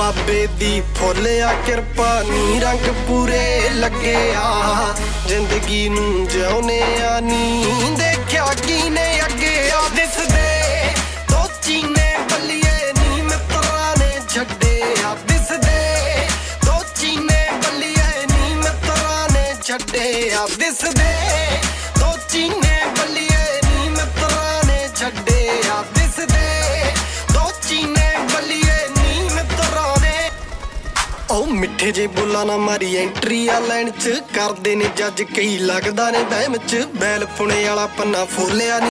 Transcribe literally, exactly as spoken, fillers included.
ਬਾਬੇ ਦੀ ਫੁੱਲਿਆ ਕਿਰਪਾ ਨੀ ਰੰਗ ਪੂਰੇ ਲੱਗੇ ਆ ਜ਼ਿੰਦਗੀ ਨੂੰ ਜਿਉਨੇ ਆ ਨੀ ਦੇਖਿਆ ਕੀਨੇ ਅੱਗੇ ਆ ਦਿਸਦੇ ਦੋ ਚੀਨੇ ਬੱਲੀਏ ਨੀ ਮਿੱਤਰਾਂ ਨੇ ਛੱਡੇ ਆ ਦਿਸਦੇ ਦੋ ਚੀਨੇ ਬੱਲੀਏ ਨੀ ਮਿੱਤਰਾਂ ਨੇ ਛੱਡੇ ਆ ਦਿਸਦੇ ਦੋ ਚੀਨੇ ਬੱਲੀਏ ਨੀ ਮਿੱਤਰਾਂ ਨੇ ਛੱਡੇ ਆ ਦਿਸਦੇ ਦੋ ਚੀਨੇ ਬੱਲੀਏ ਨੀ ਮਿੱਤਰਾਂ ਨੇ ਉਹ ਮਿੱਠੇ ਜੇ ਬੋਲਾਂ ਨਾ ਮਾਰੀ ਐਂਟਰੀ ਆ ਲਾਈਨ ਚ ਕਰਦੇ ਨੇ ਜੱਜ ਕਈ ਲੱਗਦਾ ਨੇ ਬਹਿਮ ਚ ਬੈਲ ਪੁਣੇ ਵਾਲਾ ਪੰਨਾ ਫੋਲਿਆ